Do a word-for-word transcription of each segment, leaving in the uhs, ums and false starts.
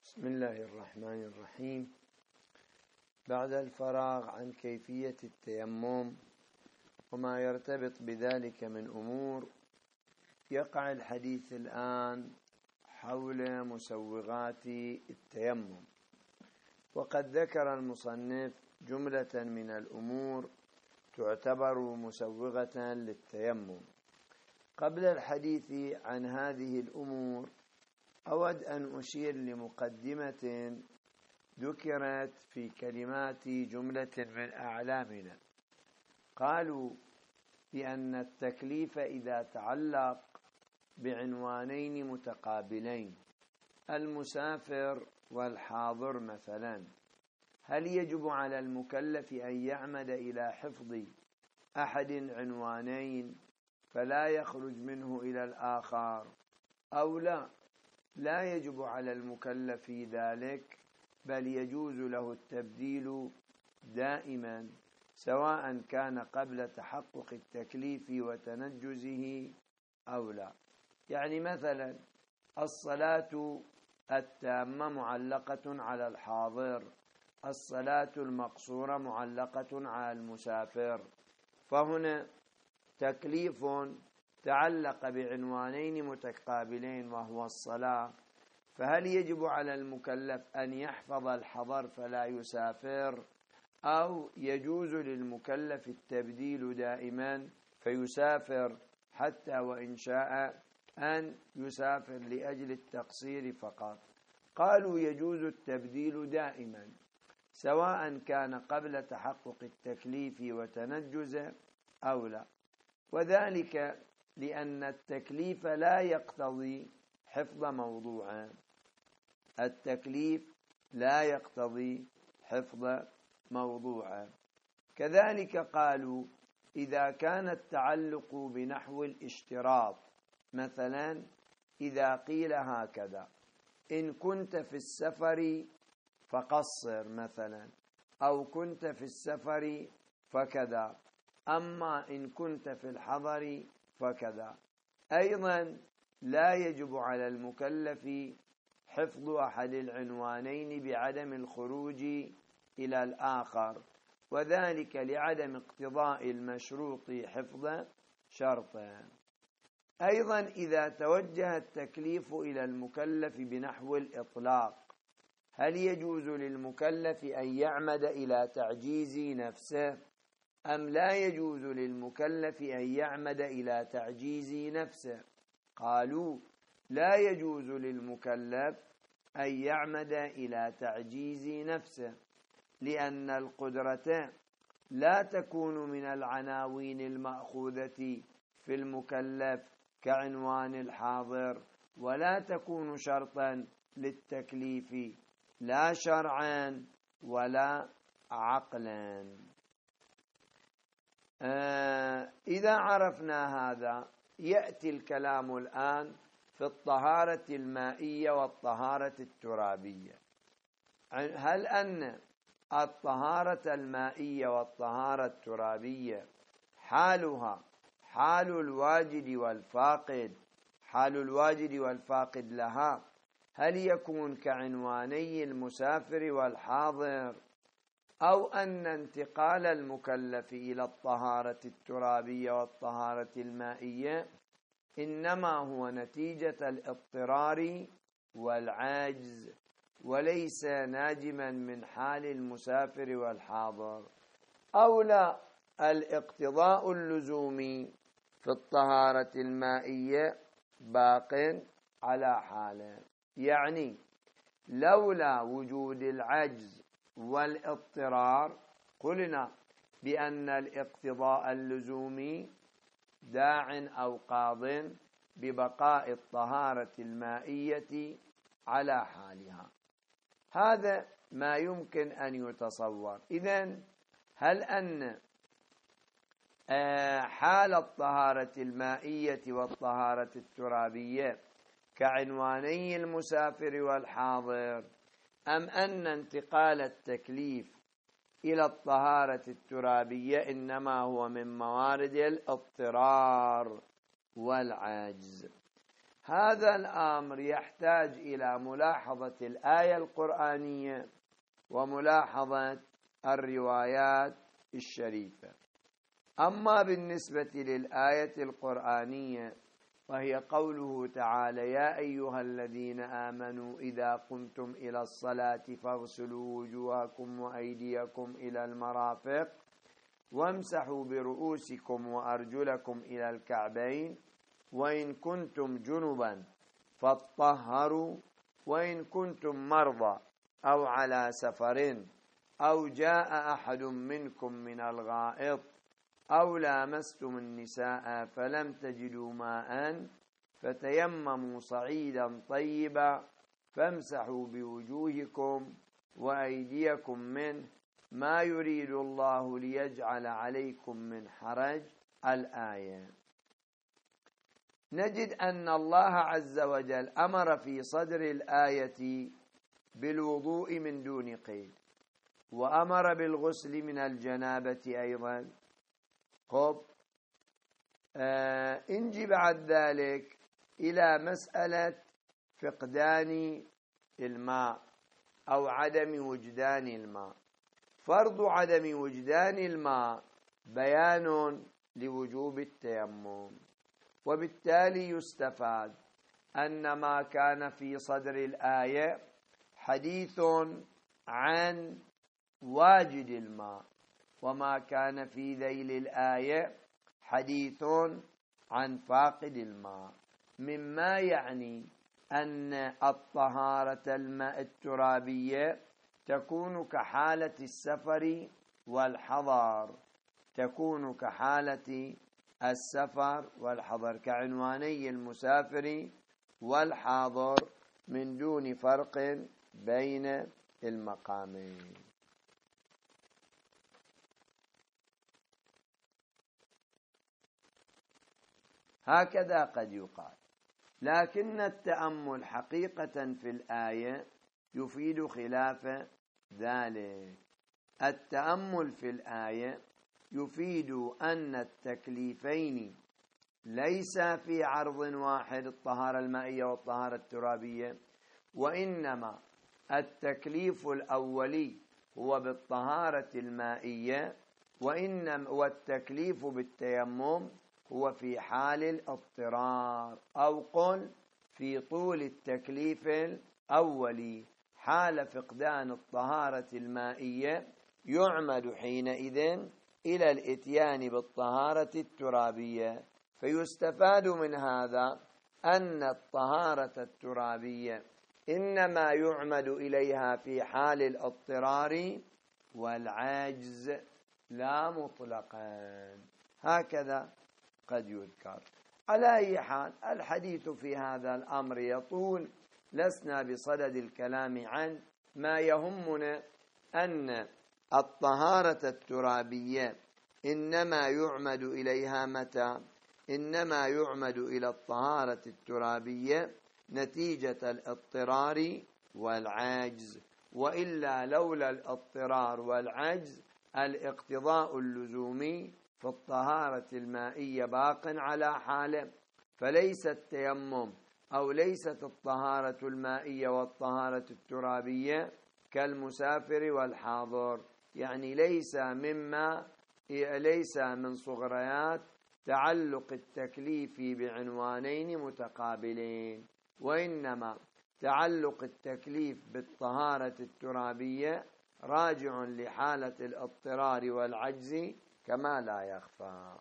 بسم الله الرحمن الرحيم. بعد الفراغ عن كيفية التيمم وما يرتبط بذلك من أمور، يقع الحديث الآن حول مسوغات التيمم. وقد ذكر المصنف جملة من الأمور تعتبر مسوغة للتيمم. قبل الحديث عن هذه الأمور أود أن أشير لمقدمة ذكرت في كلمات جملة من أعلامنا. قالوا بأن التكليف إذا تعلق بعنوانين متقابلين، المسافر والحاضر مثلا، هل يجب على المكلف أن يعمد إلى حفظ أحد عنوانين فلا يخرج منه إلى الآخر أو لا؟ لا يجب على المكلف ذلك، بل يجوز له التبديل دائما، سواء كان قبل تحقق التكليف وتنجزه أو لا. يعني مثلا الصلاة التامة معلقة على الحاضر، الصلاة المقصورة معلقة على المسافر، فهنا تكليف تعلق بعنوانين متقابلين وهو الصلاة، فهل يجب على المكلف أن يحفظ الحضر فلا يسافر، أو يجوز للمكلف التبديل دائما فيسافر حتى وإن شاء أن يسافر لأجل التقصير فقط؟ قالوا يجوز التبديل دائما، سواء كان قبل تحقق التكليف وتنجزه أو لا، وذلك لأن التكليف لا يقتضي حفظ موضوعا. التكليف لا يقتضي حفظ موضوعا. كذلك قالوا إذا كان التعلق بنحو الاشتراط، مثلا إذا قيل هكذا: إن كنت في السفر فقصر مثلا، أو كنت في السفر فكذا، أما إن كنت في الحضر فكذا، أيضا لا يجب على المكلف حفظ أحد العنوانين بعدم الخروج إلى الآخر، وذلك لعدم اقتضاء المشروط حفظ شرطه. أيضا إذا توجه التكليف إلى المكلف بنحو الإطلاق، هل يجوز للمكلف أن يعمد إلى تعجيز نفسه، أم لا يجوز للمكلف أن يعمد إلى تعجيز نفسه؟ قالوا لا يجوز للمكلف أن يعمد إلى تعجيز نفسه، لأن القدرة لا تكون من العناوين المأخوذة في المكلف كعنوان الحاضر، ولا تكون شرطا للتكليف لا شرعا ولا عقلا. آه إذا عرفنا هذا، يأتي الكلام الآن في الطهارة المائية والطهارة الترابية. هل أن الطهارة المائية والطهارة الترابية حالها حال الواجد والفاقد، حال الواجد والفاقد لها، هل يكون كعنواني المسافر والحاضر، أو أن انتقال المكلف إلى الطهارة الترابية والطهارة المائية إنما هو نتيجة الاضطرار والعجز، وليس ناجما من حال المسافر والحاضر، أو لا، الاقتضاء اللزومي في الطهارة المائية باق على حاله؟ يعني لولا وجود العجز والاضطرار قلنا بأن الاقتضاء اللزومي داع أو قاض ببقاء الطهارة المائية على حالها. هذا ما يمكن أن يتصور. إذن هل أن حال الطهارة المائية والطهارة الترابية كعنواني المسافر والحاضر، أم أن انتقال التكليف إلى الطهارة الترابية إنما هو من موارد الاضطرار والعجز؟ هذا الأمر يحتاج إلى ملاحظة الآية القرآنية وملاحظة الروايات الشريفة. أما بالنسبة للآية القرآنية وهي قوله تعالى: يا أيها الذين آمنوا إذا قمتم إلى الصلاة فاغسلوا وجوهكم وأيديكم إلى المرافق وامسحوا برؤوسكم وأرجلكم إلى الكعبين وإن كنتم جنبا فاطهروا وإن كنتم مرضى أو على سفر أو جاء أحد منكم من الغائط أو لامستم النساء فلم تجدوا ماء فتيمموا صعيدا طيبا فامسحوا بوجوهكم وأيديكم منه ما يريد الله ليجعل عليكم من حرج. الآية. نجد أن الله عز وجل أمر في صدر الآية بالوضوء من دون قيد، وأمر بالغسل من الجنابة أيضا. خب آه انجي بعد ذلك إلى مسألة فقدان الماء أو عدم وجدان الماء. فرض عدم وجدان الماء بيان لوجوب التيمم، وبالتالي يستفاد أن ما كان في صدر الآية حديث عن واجد الماء، وما كان في ذيل الآية حديث عن فاقد الماء، مما يعني أن الطهارة الماء الترابية تكون كحالة السفر والحضر، تكون كحالة السفر والحضر، كعنواني المسافر والحاضر من دون فرق بين المقامين. هكذا قد يقال، لكن التأمل حقيقة في الآية يفيد خلاف ذلك. التأمل في الآية يفيد أن التكليفين ليس في عرض واحد، الطهارة المائية والطهارة الترابية، وإنما التكليف الأولي هو بالطهارة المائية، وإنما والتكليف بالتيمم هو في حال الاضطرار، أو قل في طول التكليف الأولي حال فقدان الطهارة المائية يعمد حينئذ إلى الإتيان بالطهارة الترابية. فيستفاد من هذا أن الطهارة الترابية إنما يعمد إليها في حال الاضطرار والعجز لا مطلقا، هكذا قد يذكر. على أي حال الحديث في هذا الأمر يطول، لسنا بصدد الكلام عن ما يهمنا أن الطهارة الترابية إنما يعمد إليها متى؟ إنما يعمد إلى الطهارة الترابية نتيجة الاضطرار والعجز، وإلا لولا الاضطرار والعجز الاقتضاء اللزومي في الطهارة المائية باق على حاله. فليس التيمم أو ليست الطهارة المائية والطهارة الترابية كالمسافر والحاضر، يعني ليس مما ليس من صغريات تعلق التكليف بعنوانين متقابلين، وإنما تعلق التكليف بالطهارة الترابية راجع لحالة الاضطرار والعجز كما لا يخفى.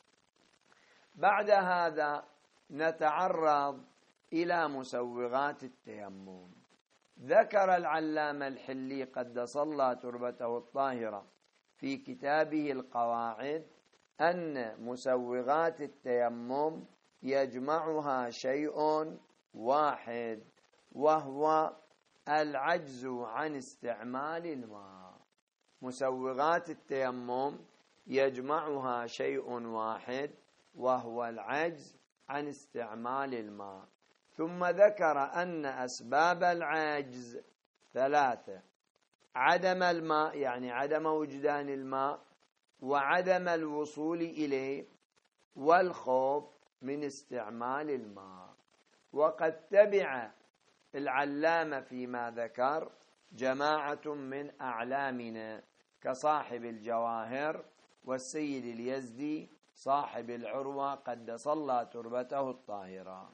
بعد هذا نتعرض إلى مسوغات التيمم. ذكر العلامة الحلي قدس الله تربته الطاهرة في كتابه القواعد أن مسوغات التيمم يجمعها شيء واحد، وهو العجز عن استعمال الماء. مسوغات التيمم يجمعها شيء واحد، وهو العجز عن استعمال الماء. ثم ذكر أن أسباب العجز ثلاثة: عدم الماء يعني عدم وجدان الماء، وعدم الوصول إليه، والخوف من استعمال الماء. وقد تبع العلامة فيما ذكر جماعة من أعلامنا كصاحب الجواهر والسيد اليزدي صاحب العروة قدس الله تربته الطاهرة.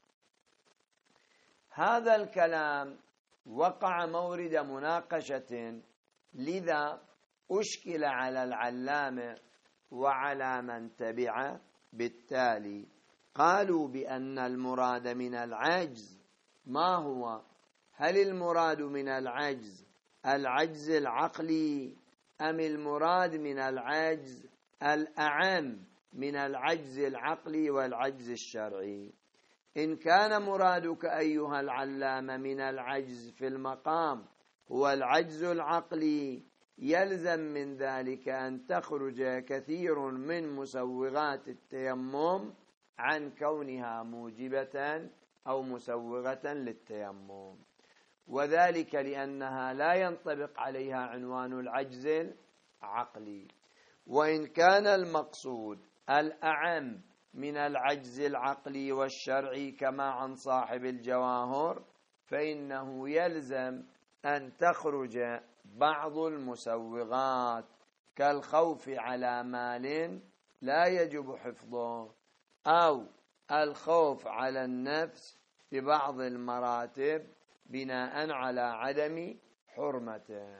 هذا الكلام وقع مورد مناقشة، لذا أشكل على العلامة وعلى من تبعه بالتالي. قالوا بأن المراد من العجز ما هو؟ هل المراد من العجز العجز العقلي أم المراد من العجز الأعم من العجز العقلي والعجز الشرعي؟ إن كان مرادك أيها العلامة من العجز في المقام هو العجز العقلي، يلزم من ذلك أن تخرج كثير من مسوغات التيمم عن كونها موجبة أو مسوغة للتيمم، وذلك لأنها لا ينطبق عليها عنوان العجز العقلي. وإن كان المقصود الأعم من العجز العقلي والشرعي كما عن صاحب الجواهر، فإنه يلزم أن تخرج بعض المسوغات كالخوف على مال لا يجب حفظه، أو الخوف على النفس ببعض المراتب بناء على عدم حرمته.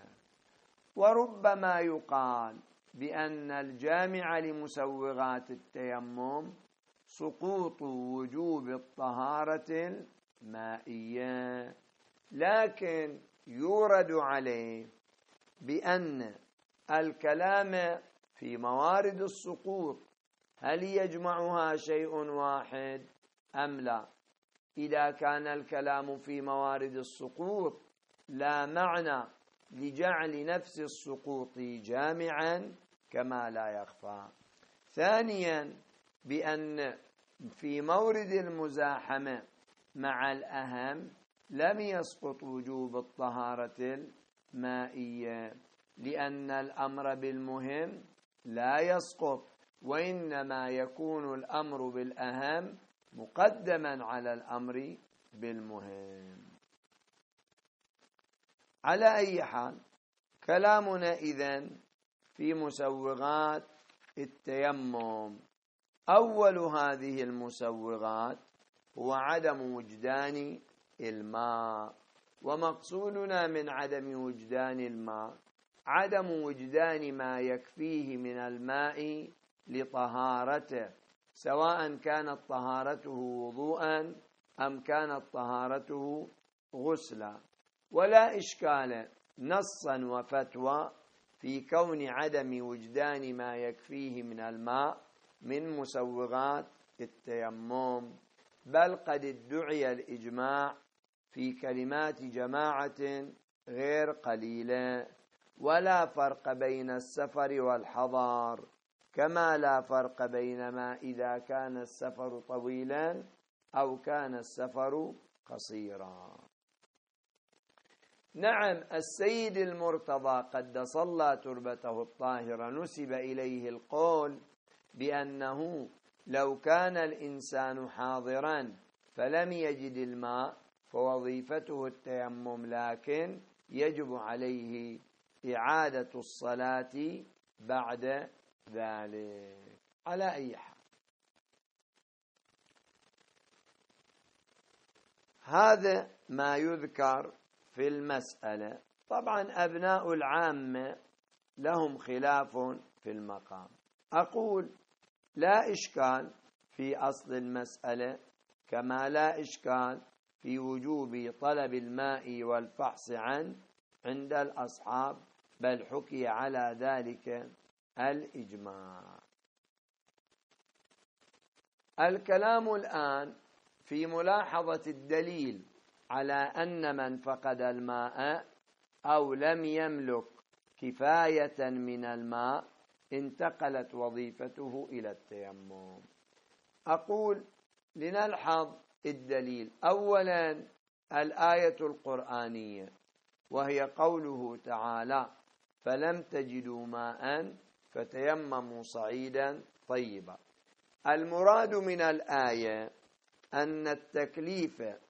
وربما يقال بأن الجامع لمسوغات التيمم سقوط وجوب الطهارة المائية، لكن يورد عليه بأن الكلام في موارد السقوط هل يجمعها شيء واحد أم لا؟ إذا كان الكلام في موارد السقوط لا معنى لجعل نفس السقوط جامعا كما لا يخفى. ثانيا بأن في مورد المزاحمة مع الأهم لم يسقط وجوب الطهارة المائية، لأن الأمر بالمهم لا يسقط، وإنما يكون الأمر بالأهم مقدما على الأمر بالمهم. على أي حال، كلامنا إذن في مسوغات التيمم. أول هذه المسوغات هو عدم وجدان الماء، ومقصودنا من عدم وجدان الماء عدم وجدان ما يكفيه من الماء لطهارته، سواء كانت طهارته وضوءا أم كانت طهارته غسلا. ولا إشكال نصا وفتوى في كون عدم وجدان ما يكفيه من الماء من مسوغات التيمم، بل قد ادعي الإجماع في كلمات جماعة غير قليلة. ولا فرق بين السفر والحضر، كما لا فرق بينما إذا كان السفر طويلا أو كان السفر قصيرا. نعم، السيد المرتضى قدس الله تربته الطاهرة نسب إليه القول بأنه لو كان الإنسان حاضرا فلم يجد الماء فوظيفته التيمم، لكن يجب عليه إعادة الصلاة بعد ذلك. على أي حال، هذا ما يذكر في المسألة. طبعا أبناء العامة لهم خلاف في المقام. أقول لا إشكال في أصل المسألة، كما لا إشكال في وجوب طلب الماء والفحص عنه عند الأصحاب، بل حكي على ذلك الإجماع. الكلام الآن في ملاحظة الدليل على أن من فقد الماء أو لم يملك كفاية من الماء انتقلت وظيفته إلى التيمم. أقول لنلحظ الدليل. أولا الآية القرآنية، وهي قوله تعالى: فلم تجدوا ماء فتيمموا صعيدا طيبا. المراد من الآية أن التكليف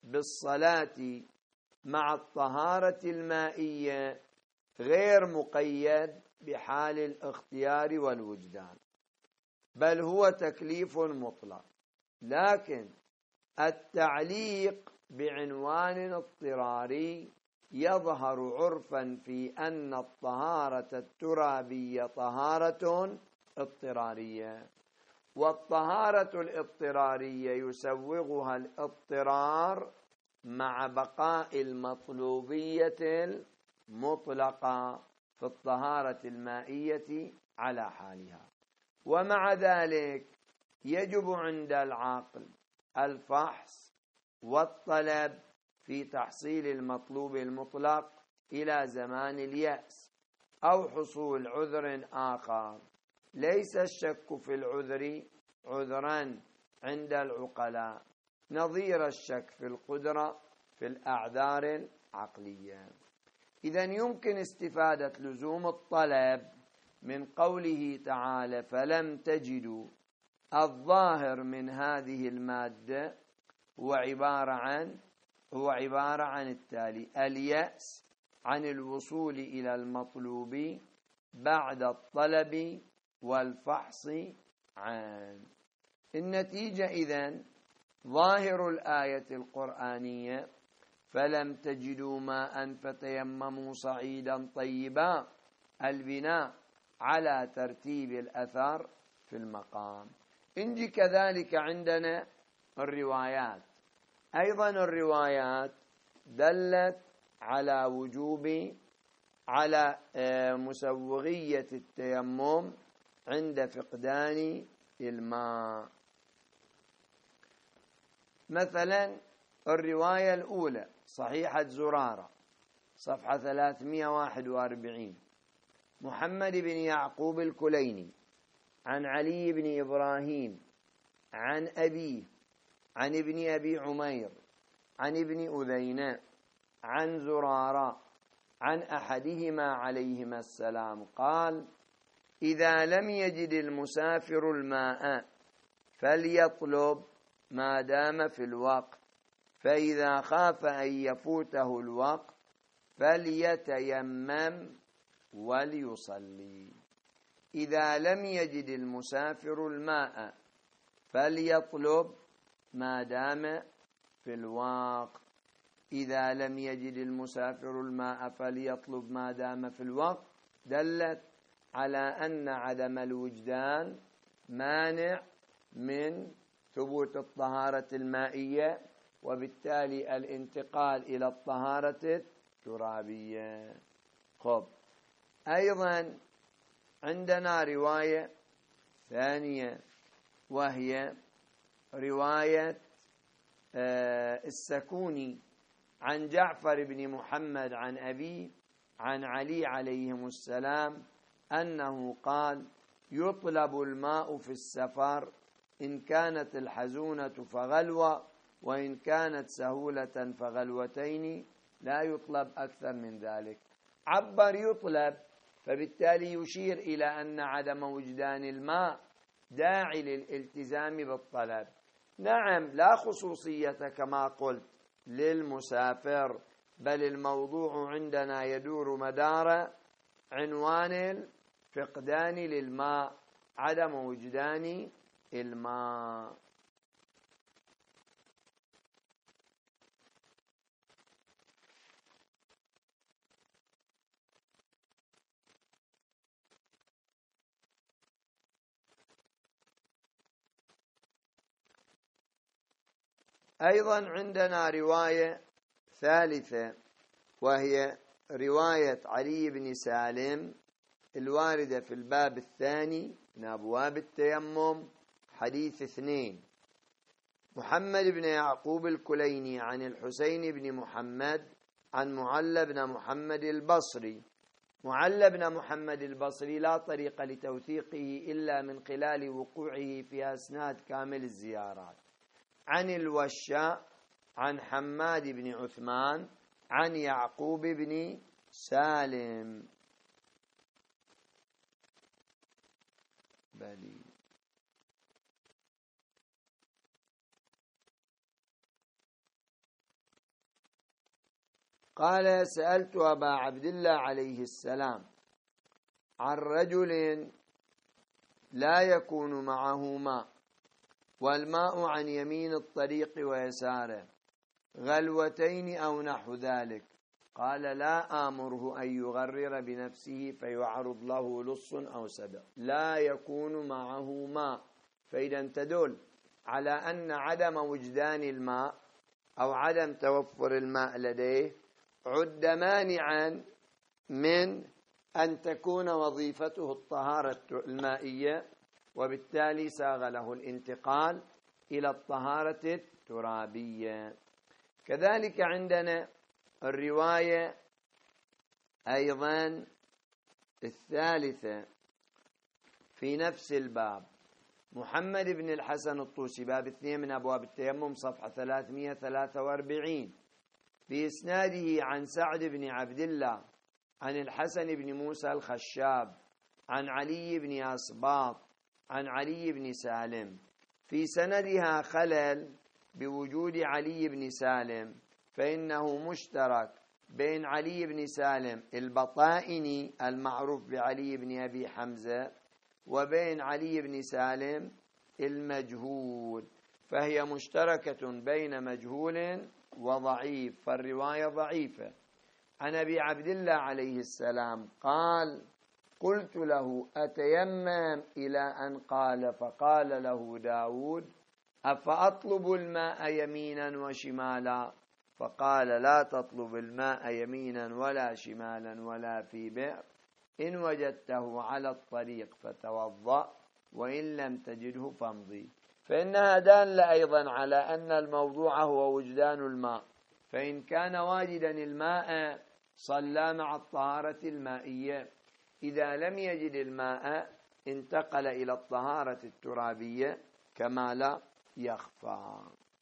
بالصلاة مع الطهارة المائية غير مقيد بحال الاختيار والوجدان، بل هو تكليف مطلق. لكن التعليق بعنوان اضطراري يظهر عرفا في أن الطهارة الترابية طهارة اضطرارية، والطهارة الاضطرارية يسوغها الاضطرار مع بقاء المطلوبية المطلقة في الطهارة المائية على حالها. ومع ذلك يجب عند العاقل الفحص والطلب في تحصيل المطلوب المطلق إلى زمان اليأس أو حصول عذر آخر. ليس الشك في العذر عذرا عند العقلاء نظير الشك في القدرة في الأعذار العقلية. إذن يمكن استفادة لزوم الطلب من قوله تعالى فلم تجدوا. الظاهر من هذه المادة هو عبارة عن هو عبارة عن التالي: اليأس عن الوصول إلى المطلوب بعد الطلب والفحص عنه. النتيجة إذن ظاهر الآية القرآنية فلم تجدوا ماء فتيمموا صعيدا طيبا، البناء على ترتيب الأثر في المقام. إنجي كذلك عندنا الروايات، أيضا الروايات دلت على وجوب على مسوغية التيمم عند فقدان الماء. مثلا الرواية الأولى صحيحة زرارة صفحة ثلاثمئة وواحد وأربعين، محمد بن يعقوب الكليني عن علي بن إبراهيم عن أبيه عن ابن أبي عمير عن ابن أذيناء عن زرارة عن أحدهما عليهما السلام قال: إذا لم يجد المسافر الماء فليطلب ما دام في الوقت، فإذا خاف أن يفوته الوقت فليتيمم وليصلي. إذا لم يجد المسافر الماء فليطلب ما دام في الوقت. إذا لم يجد المسافر الماء فليطلب ما دام في الوقت دلت على أن عدم الوجدان مانع من ثبوت الطهارة المائية، وبالتالي الانتقال إلى الطهارة الترابية. خب، أيضا عندنا رواية ثانية وهي رواية السكوني عن جعفر بن محمد عن أبيه عن علي عليهم السلام أنه قال: يطلب الماء في السفر إن كانت الحزونة فغلوة، وإن كانت سهولة فغلوتين، لا يطلب أكثر من ذلك. عبر يطلب، فبالتالي يشير إلى أن عدم وجدان الماء داعي للالتزام بالطلب. نعم، لا خصوصية كما قلت للمسافر، بل الموضوع عندنا يدور مدار عنوان الفقدان للماء، عدم وجدان الماء. أيضا عندنا رواية ثالثة وهي رواية علي بن سالم الواردة في الباب الثاني من أبواب التيمم، حديث اثنين. محمد بن يعقوب الكليني عن الحسين بن محمد عن معل بن محمد البصري. معل بن محمد البصري لا طريق لتوثيقه إلا من خلال وقوعه في أسناد كامل الزيارات. عن الوشاء عن حماد بن عثمان عن يعقوب بن سالم. بلي قال سألت أبا عبد الله عليه السلام عن رجل لا يكون معه ماء والماء عن يمين الطريق ويساره غلوتين أو نحو ذلك، قال لا آمره أن يغرر بنفسه فيعرض له لص أو سبع. لا يكون معه ماء، فإذا تدل على أن عدم وجدان الماء أو عدم توفر الماء لديه عد مانعا من أن تكون وظيفته الطهارة المائية، وبالتالي ساغ له الانتقال إلى الطهارة الترابية. كذلك عندنا الرواية أيضا الثالثة في نفس الباب، محمد بن الحسن الطوسي، باب اثنين من أبواب التيمم، صفحة ثلاثمائة وثلاثة وأربعين، بإسناده عن سعد بن عبد الله عن الحسن بن موسى الخشاب عن علي بن أصباط عن علي بن سالم، في سندها خلل بوجود علي بن سالم، فإنه مشترك بين علي بن سالم البطائني المعروف بعلي بن أبي حمزة وبين علي بن سالم المجهول، فهي مشتركة بين مجهول وضعيف، فالرواية ضعيفة. عن أبي عبد الله عليه السلام قال قلت له أتيمم إلى أن قال فقال له داود أفأطلب الماء يمينا وشمالا، فقال لا تطلب الماء يمينا ولا شمالا ولا في بئر، إن وجدته على الطريق فتوضأ وإن لم تجده فامضي. فإنها دالة أيضا على أن الموضوع هو وجدان الماء، فإن كان واجدا الماء صلى مع الطهارة المائية، إذا لم يجد الماء انتقل إلى الطهارة الترابية كما لا يخفى.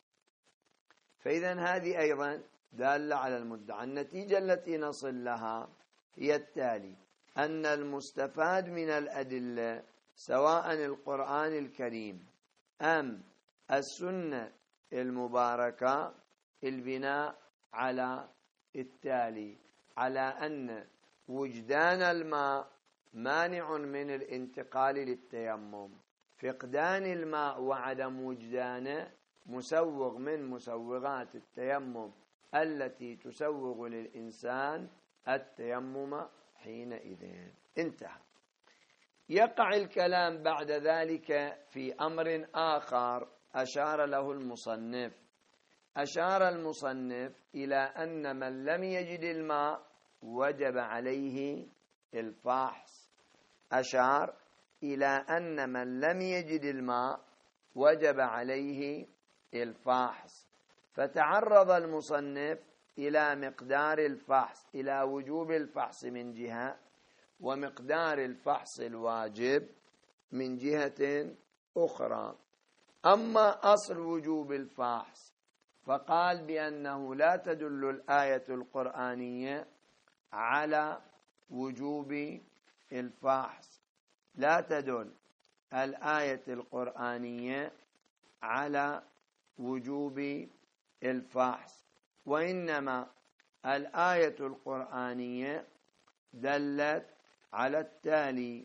فإذا هذه أيضا دالة على المدعى. النتيجة التي نصل لها هي التالي: أن المستفاد من الأدلة سواء القرآن الكريم أم السنة المباركة البناء على التالي، على أن وجدان الماء مانع من الانتقال للتيمم، فقدان الماء وعدم وجدانه مسوغ من مسوغات التيمم التي تسوغ للإنسان التيمم حينئذ. انتهى. يقع الكلام بعد ذلك في أمر آخر أشار له المصنف. أشار المصنف إلى أن من لم يجد الماء وجب عليه الفحص. أشار إلى أن من لم يجد الماء وجب عليه الفحص، فتعرض المصنف إلى مقدار الفحص، إلى وجوب الفحص من جهة، ومقدار الفحص الواجب من جهة أخرى. أما أصل وجوب الفحص فقال بأنه لا تدل الآية القرآنية على وجوب الفحص، لا تدل الآية القرآنية على وجوب الفحص، وإنما الآية القرآنية دلت على التالي: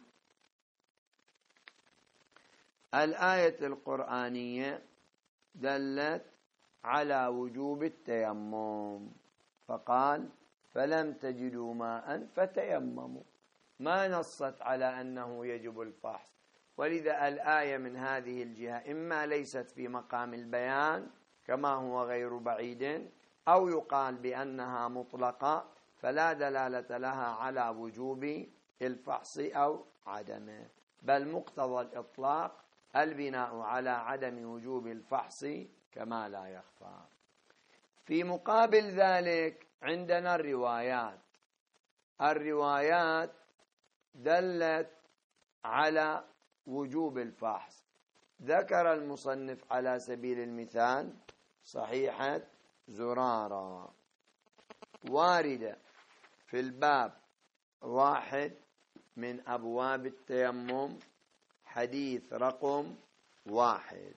الآية القرآنية دلت على وجوب التيمم، فقال فلم تجدوا ماء فتيمموا، ما نصت على أنه يجب الفحص. ولذا الآية من هذه الجهة إما ليست في مقام البيان كما هو غير بعيد، أو يقال بأنها مطلقة فلا دلالة لها على وجوب الفحص أو عدمه، بل مقتضى الإطلاق البناء على عدم وجوب الفحص كما لا يخفى. في مقابل ذلك عندنا الروايات. الروايات دلت على وجوب الفحص. ذكر المصنف على سبيل المثال صحيحة زرارة واردة في الباب واحد من أبواب التيمم، حديث رقم واحد.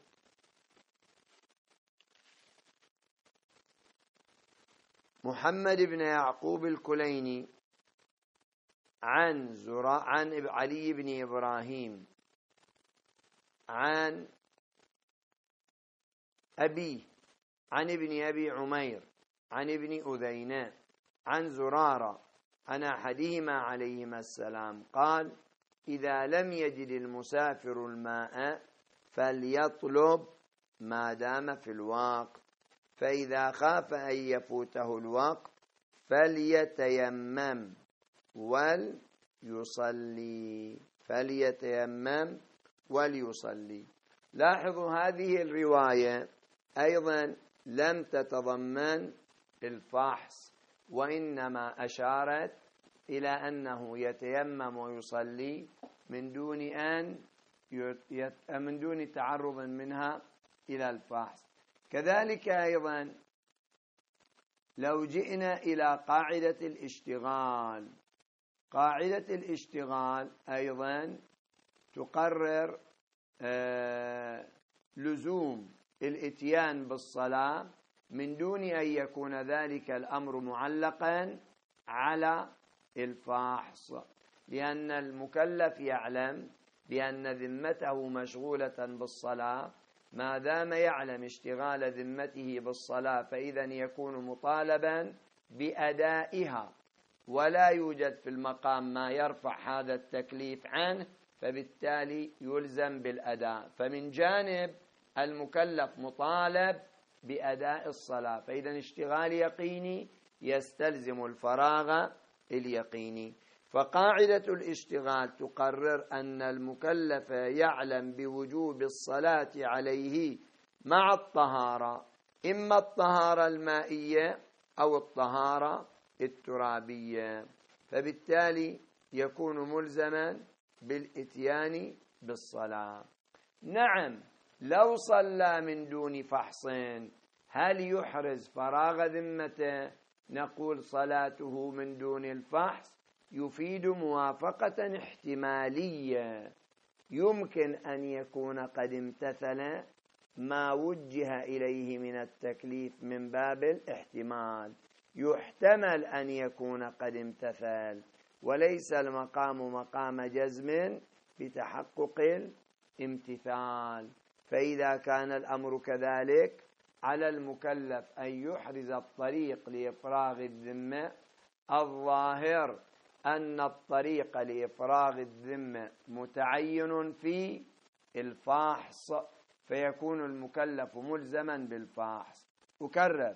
محمد بن يعقوب الكليني عن زرا عن علي بن إبراهيم عن أبي عن ابن أبي عمير عن ابن أذيناء عن زرارة عن أحدهما عليهما السلام قال: إذا لم يجد المسافر الماء فليطلب ما دام في الوقت، فإذا خاف أن يفوته الوقت فليتيمم وليصلي فليتيمم وليصلي. لاحظوا هذه الرواية أيضا لم تتضمن الفحص، وإنما أشارت إلى أنه يتيمم ويصلي من دون أن يت... من دون تعرض منها إلى الفحص. كذلك أيضا لو جئنا إلى قاعدة الاشتغال، قاعدة الاشتغال أيضا تقرر آه لزوم الاتيان بالصلاة من دون أن يكون ذلك الأمر معلقا على الفحص، لأن المكلف يعلم بأن ذمته مشغولة بالصلاة، ما دام يعلم اشتغال ذمته بالصلاة فإذا يكون مطالبا بأدائها، ولا يوجد في المقام ما يرفع هذا التكليف عنه، فبالتالي يلزم بالأداء. فمن جانب المكلف مطالب بأداء الصلاة، فإذا اشتغال يقيني يستلزم الفراغ اليقيني. فقاعدة الاشتغال تقرر أن المكلف يعلم بوجوب الصلاة عليه مع الطهارة، إما الطهارة المائية أو الطهارة الترابية، فبالتالي يكون ملزما بالإتيان بالصلاة. نعم، لو صلى من دون فحص هل يحرز فراغ ذمته؟ نقول صلاته من دون الفحص يفيد موافقة احتمالية، يمكن أن يكون قد امتثل ما وجه إليه من التكليف من باب الاحتمال، يحتمل أن يكون قد امتثل، وليس المقام مقام جزم بتحقق الامتثال. فإذا كان الأمر كذلك على المكلف أن يحرز الطريق لإفراغ الذمة. الظاهر أن الطريق لإفراغ الذمة متعين في الفحص، فيكون المكلف ملزما بالفحص. أكرر،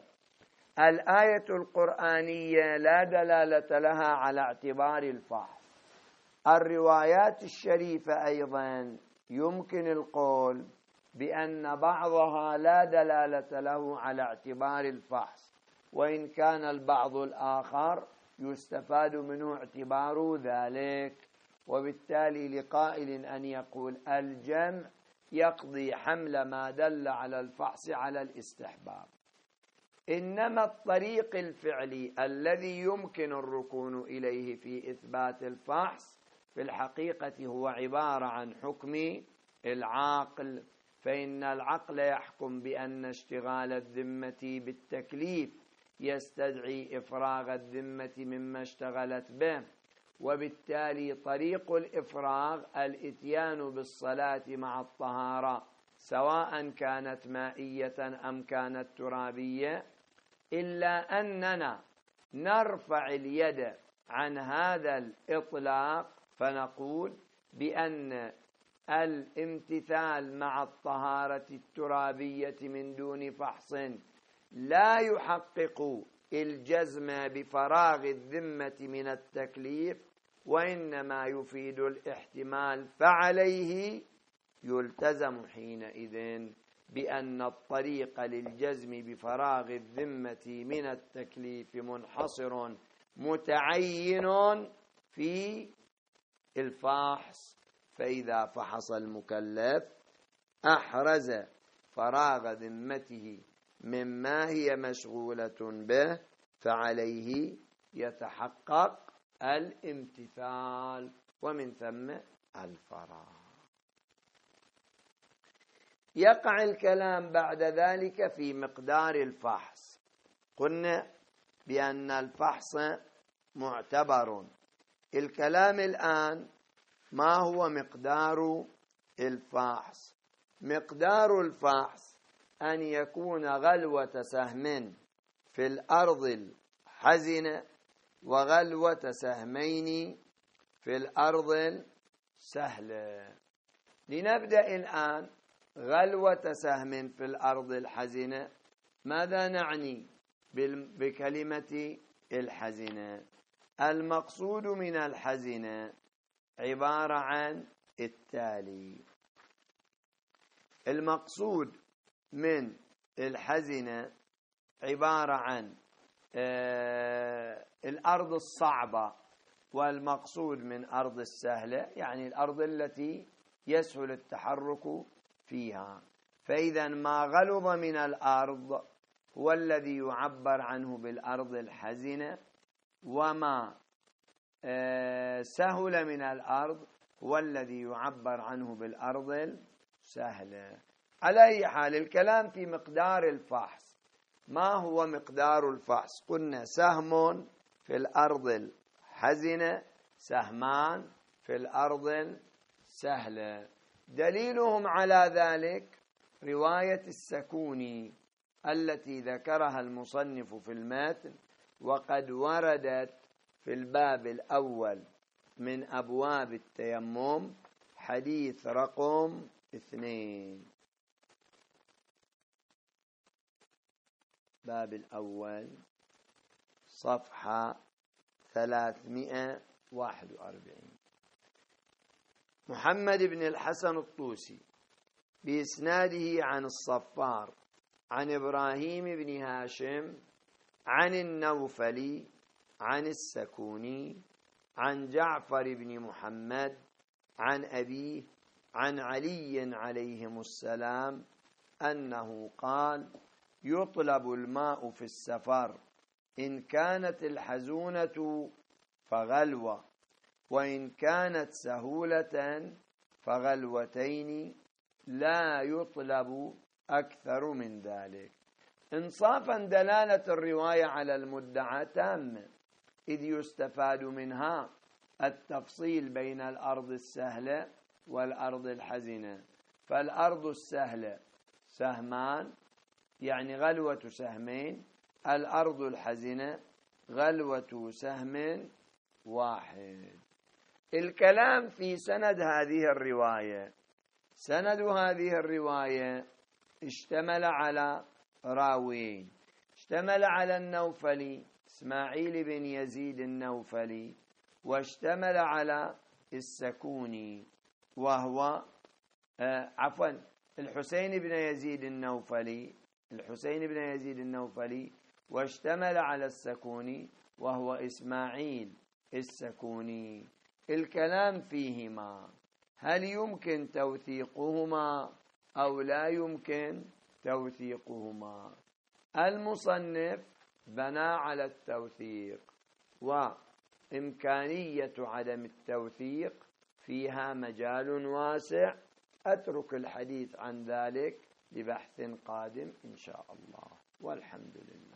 الآية القرآنية لا دلالة لها على اعتبار الفحص. الروايات الشريفة أيضا يمكن القول بأن بعضها لا دلالة له على اعتبار الفحص، وإن كان البعض الآخر يستفاد منه اعتبار ذلك، وبالتالي لقائل أن يقول الجمع يقضي حمل ما دل على الفحص على الاستحباب. إنما الطريق الفعلي الذي يمكن الركون إليه في إثبات الفحص في الحقيقة هو عبارة عن حكم العقل، فإن العقل يحكم بأن اشتغال الذمة بالتكليف يستدعي إفراغ الذمة مما اشتغلت به، وبالتالي طريق الإفراغ الإتيان بالصلاة مع الطهارة سواء كانت مائية أم كانت ترابية، إلا أننا نرفع اليد عن هذا الإطلاق فنقول بأن الامتثال مع الطهارة الترابية من دون فحص لا يحقق الجزم بفراغ الذمة من التكليف، وإنما يفيد الاحتمال، فعليه يلتزم حينئذ بأن الطريق للجزم بفراغ الذمة من التكليف منحصر متعين في الفحص. فإذا فحص المكلف أحرز فراغ ذمته مما هي مشغولة به، فعليه يتحقق الامتثال، ومن ثم الفراغ. يقع الكلام بعد ذلك في مقدار الفحص. قلنا بأن الفحص معتبر. الكلام الآن ما هو مقدار الفحص؟ مقدار الفحص أن يكون غلوة سهم في الأرض الحزنة وغلوة سهمين في الأرض السهلة. لنبدأ الآن. غلوة سهم في الأرض الحزنة، ماذا نعني بكلمة الحزنة؟ المقصود من الحزنة عبارة عن التالي. المقصود من الحزنة عبارة عن آه الأرض الصعبة، والمقصود من أرض السهلة يعني الأرض التي يسهل التحرك فيها. فإذا ما غلظ من الأرض هو الذي يعبر عنه بالأرض الحزنة، وما سهل من الأرض هو الذي يعبر عنه بالأرض السهلة. على أي حال الكلام في مقدار الفحص. ما هو مقدار الفحص؟ قلنا سهم في الأرض الحزنة، سهمان في الأرض السهلة. دليلهم على ذلك رواية السكوني التي ذكرها المصنف في المتن، وقد وردت في الباب الأول من أبواب التيمم، حديث رقم اثنين. باب الأول صفحة ثلاثمائة وواحد وأربعين. محمد بن الحسن الطوسي بإسناده عن الصفار عن إبراهيم بن هاشم عن النوفلي عن السكوني عن جعفر بن محمد عن أبيه عن علي عليهم السلام أنه قال: يطلب الماء في السفر، إن كانت الحزونة فغلوة، وإن كانت سهولة فغلوتين، لا يطلب أكثر من ذلك. إنصافا دلالة الرواية على المدعى تامة، إذ يستفاد منها التفصيل بين الأرض السهلة والأرض الحزنة. فالأرض السهلة سهمان يعني غلوة سهمين، الأرض الحزنة غلوة سهم واحد. الكلام في سند هذه الرواية. سند هذه الرواية اشتمل على راويين، اشتمل على النوفلي إسماعيل بن يزيد النوفلي، واشتمل على السكوني وهو آه عفوا الحسين بن يزيد النوفلي الحسين بن يزيد النوفلي واشتمل على السكوني وهو إسماعيل السكوني. الكلام فيهما هل يمكن توثيقهما أو لا يمكن توثيقهما. المصنف بنى على التوثيق، وإمكانية عدم التوثيق فيها مجال واسع. أترك الحديث عن ذلك لبحث قادم إن شاء الله، والحمد لله.